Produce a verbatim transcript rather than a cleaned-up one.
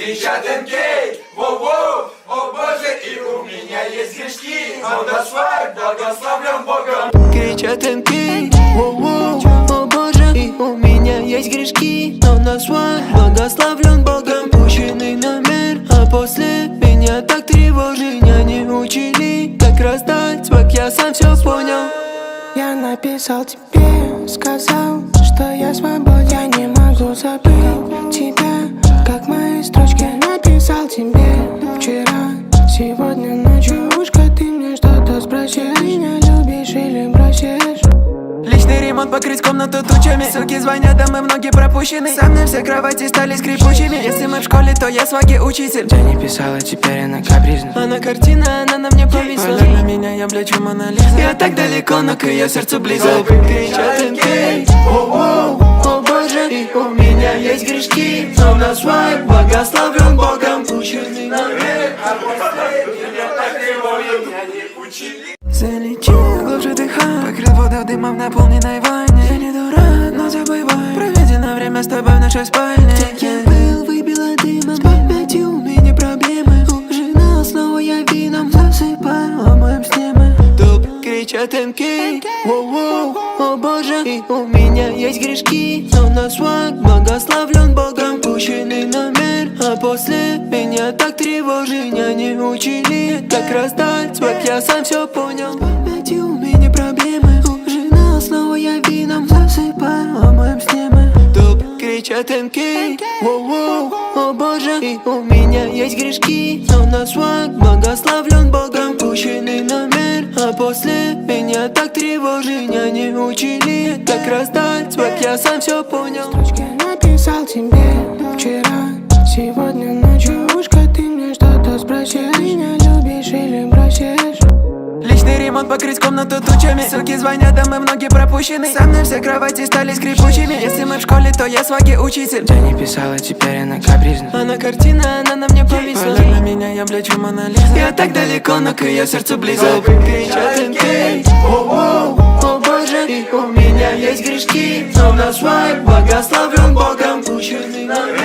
кричат эм кей, воу-воу, о боже, и у меня есть грешки, но наш свайп благословлен Богом. Кричат эм кей, воу-воу, о боже, и у меня есть грешки, но наш свайп благословлен Богом. Пущенный на мир, а после меня так тревожит. Меня не учили, как раздать свайп, я сам все понял. Я написал тебе, сказал, что я свободен. Я не могу забыть тебя, как мои строчки написал тебе вчера. Сегодня ночью ушко ты мне что-то спросишь. Меня любишь или бросишь? Личный ремонт, покрыть комнату тучами. Суки звонят, а мы многие пропущены. Со мной все кровати стали скрипучими. Если мы в школе, то я сваги учитель. Я не писала, теперь она капризна. Она картина, она на мне повисла. Глядя на меня, я блечу Мона Лиза. Я так далеко, но к ее сердцу близок. Кричат эм кей, о-о, о боже, и у меня есть грешки, но наш свайп благословлен Богом. Пущенный на мир, А после меня так тревожит, меня не учили. залетел, глубже дыхай, покрыл воду дымом в наполненной ванне. Я не дурак, но забывай проведено время с тобой в нашей спальне. Я был, выбила дымом, с памятью у меня проблемы. Ужинал, снова я вином засыпаю, ломаем стены. Топ кричат эм кей, воу-воу, о боже, и у меня есть грешки, но наш свайп благословлен Богом. Пущенный на мир, а после меня так тревожит. Меня не учили, как раздать свайп, я сам все понял. С памятью у меня проблемы. Ужинал, снова я вином засыпаю, ломаем стены. Топ кричат эм кей, воу-воу, о боже, и у меня есть грешки, но наш свайп благословлен Богом. Пущенный на мир, а после меня так тревожит. Меня не учили, как раздать свайп, я сам все понял. Строчки написал тебе вчера. Сегодня ночью ушко ты мне что-то спросишь. Меня любишь или бросишь? Личный ремонт, покрыть комнату тучами. Суки звонят, а мы многие пропущены. Со мной все кровати стали скрипучими. Если мы в школе, то я сваги учитель. Я не писала, теперь она капризна. Она картина, она на мне повисла. Глядя на меня, я блечу Мона Лиза. Я так далеко, но к ее сердцу близок. Кричат эм кей, о-о, о боже, и у меня есть грешки, но наш свайп благословлен Богом. Пущенный на мир.